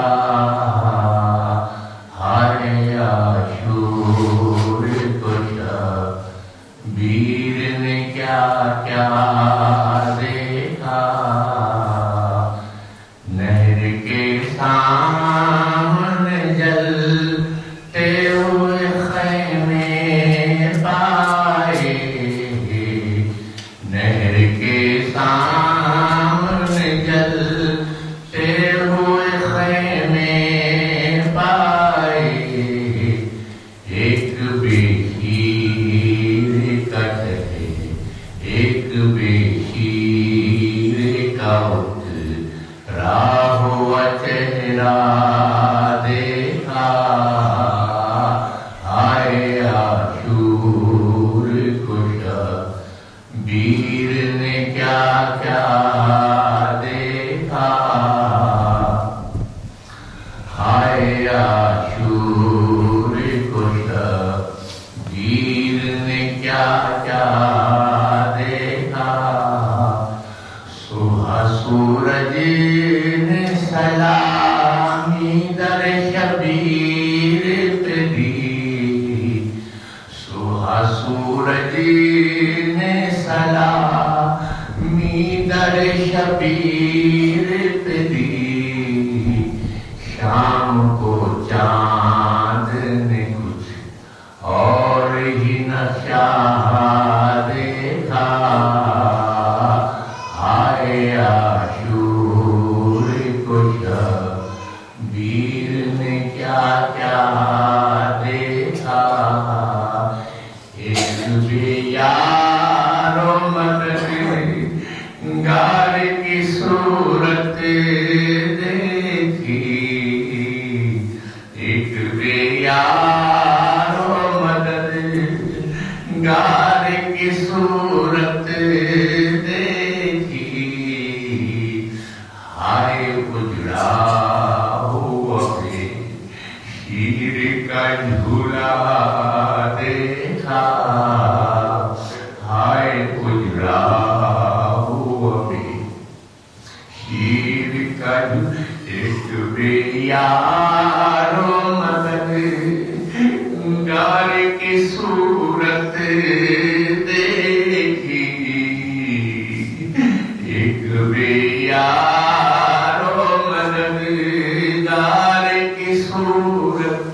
ہائے عاشور کو شبیر نے کیا کیا دیکھا، نہر کے سامنے جلتے ہوئے خیمے پائے، نہر کے سامنے جلتے ہوئے خیمے پائے، ایک بشیر کا چہرے ایک بشیر کا اترا ہوا چہرہ دیکھا، ہائے عاشور کو شبیر نے کیا کیا دیکھا، ہائے عاشور کو شبیر نے کیا کیا دیکھا، صبح سورج نے سلامی در شبیر پہ دی، صبح سورج نے سلامی در شبیر پہ دی، شام کو چاند نے کچھ اور ہی نقشہ دیکھا، ہائے عاشور کو شبیر نے کیا کیا دیکھا، ایک بے یار و مددگار کی صورت دیکھی، ایک بے یار و مددگار کی صورت دیکھی، ہائے اجڑا ہوا شیر کا جھولا دیکھا، ہائے اجڑا ہوا شیر کا ایک بے یار و مددگار کی صورت دیکھی، ایک بے یار و مددگار کی صورت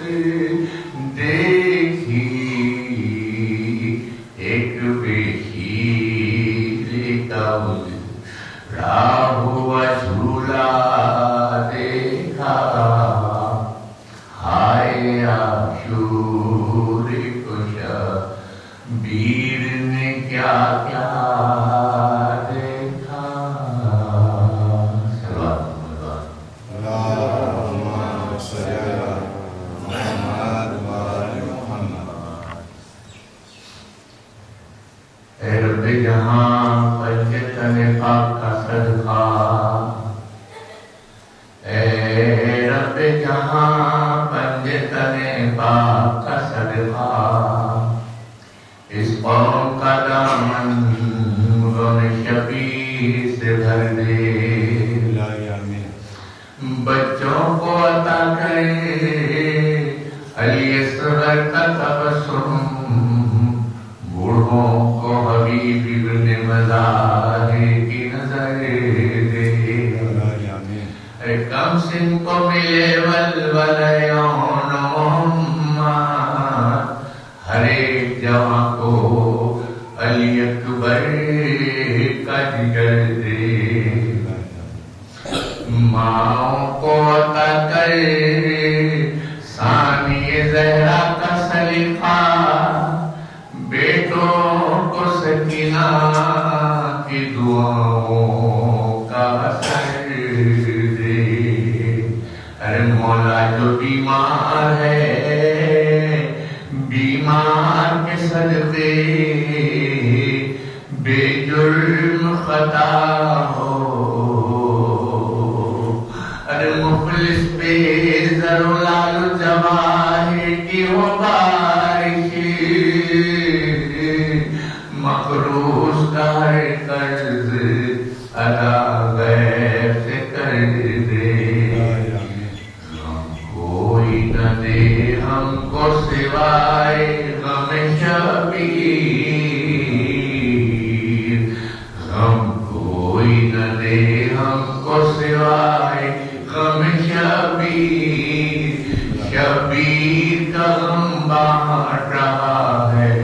دیکھی، ایک بے شیر کا اترا ہوا جھولا دیکھا، ہائے عاشور کو شبیر نے کیا کیا دیکھا، اللہم صل علی محمد و آل محمد۔ اے رب جہاں پنج تن پاک کا صدقہ، اے رب جہاں پنج تن پاک کا صدقہ، اس قوم کا دامن غم شبیر سے بھر دے، بچوں کو عطا کرے علی اصغر کا تبسم، بوڑھوں کو حبیب ابن مظاہر کی نظر دے، کم سن کو ملے ولولیون محمد، ہر ایک جوان کو علی اکبر کا جگر دے، ماں کو عطا کرے ثانی زہرا کا سلیقہ، بیٹوں کو سکینہ کی دعاؤں کا اثر دے، ارے مولا جو بیمار ہے، بیمار کے صدقے بے جرم خطا ہو، ارے مفلس پہ زر و لال جواہر کی ہو بارش، مقروض کا قرض ادا غیر سے کر دے، شبیر غم کوئی نہ دے ہم کو سوائے غم شبیر شبیر کا غم بانٹ رہا ہے